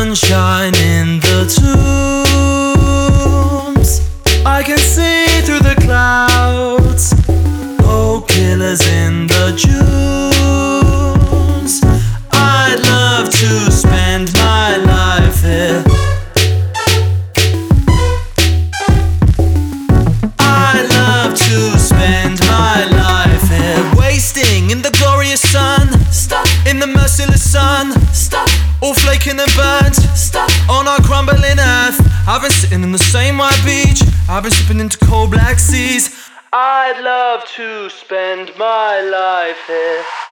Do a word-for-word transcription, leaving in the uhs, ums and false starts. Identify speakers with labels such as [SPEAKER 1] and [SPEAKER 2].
[SPEAKER 1] sunshine in the tombs. I can see through the clouds. Oh, killers in the dunes. I'd love to spend my life here. I'd love to spend my life here. Wasting in the glorious sun, stuck in the merciless sun, stuck all flaking and burnt, stuck on our crumbling earth. I've been sitting in the same white beach, I've been slipping into cold black seas. I'd love to spend my life here.